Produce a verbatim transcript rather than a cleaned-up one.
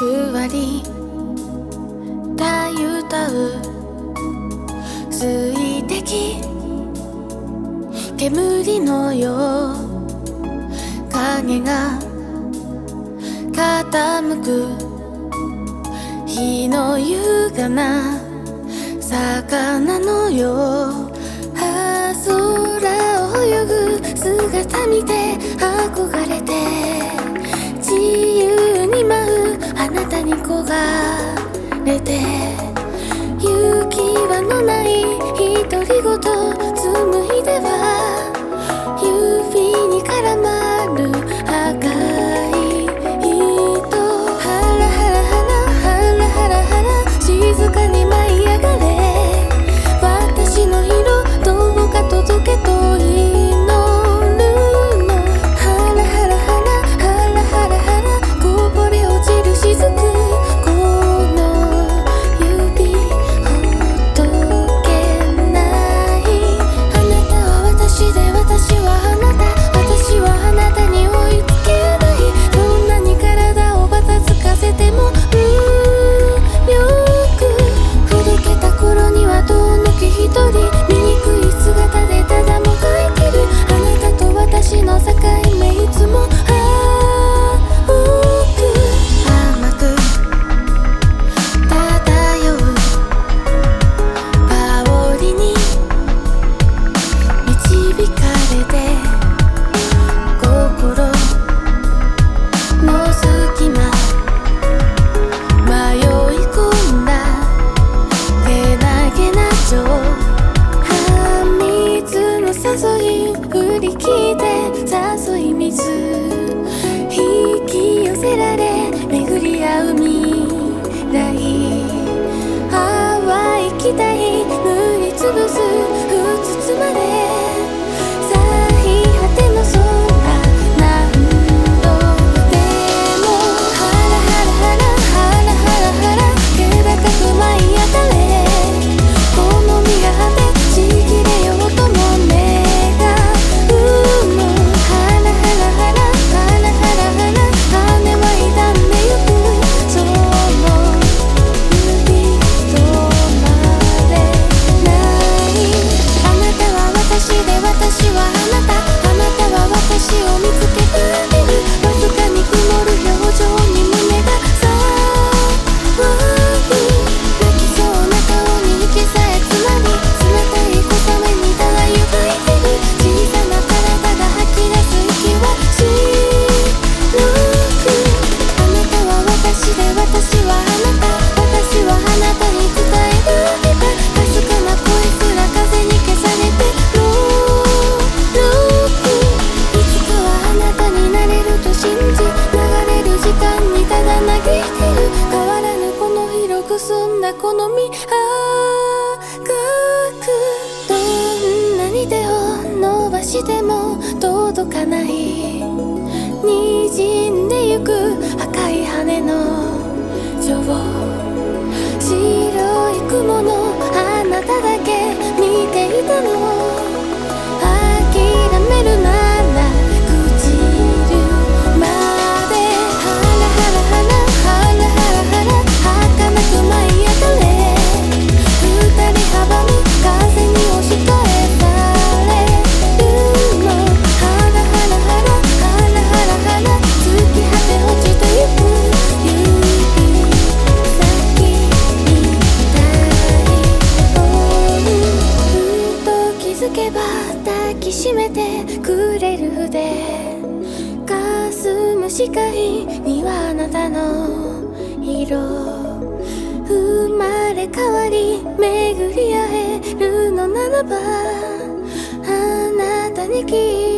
座りたゆたう水滴煙のよう影が傾く日の優雅な魚のようあ空を泳ぐ姿見て憧れて自由に舞うあなたに焦がれて行き場のない独り言紡いでは指に絡まる赤い糸ハラハラハラハラハラハラ静かに舞い上がれ私の色どうか届けと祈るのハラハラハラハラハラハラこぼれ落ちる雫この指ほどけないあなたは私で私はあなた私はあなたに追いつけないどんなに体をばたつかせてもよくほどけた頃には遠のき一人醜い姿でただもがいてるあなたと私の境目いつも青く甘く漂う香りに導かれて心の隙間迷い込んだけなげな情半水の誘い振り切って誘い水引き寄せられ巡り合う未来淡い期待塗りつぶすうつつまで最果ての空何度でもハラハラハラハラハラハラ気高く舞い当たれこの身が果てちぎれようとも願うのハラハラハラハラハラハラ羽は傷んでゆくその指止まれないあなたは私で私はあなたあなたは私を見つけてあげるわずかに曇る表情に胸が騒ぐ泣きそうな顔に息さえつまり冷たい小雨にただ湯がいてる小さな体が吐き出す息は白くあなたは私で私はあなた私はあなたに伝えられたかすかな声すら風に消されてろうくいつかはあなたになれると信じ流れる時間にただ嘆いてる変わらぬこの広く澄んだこの身赤くどんなに手を伸ばしても届かない滲んでゆく赤い羽の情白い雲のあなただけ見ていたの諦めるなら朽ちるまでハラハラハラハラハラハラ儚く舞い当たれ二人阻む風に押し返されるのハラハラハラハラハラハラ突き果て落ちてゆく指先みたいふと気づけば抱きしめてくれる筆霞む視界にはあなたの色生まれ変わり巡り会えるのならばあなたに聞い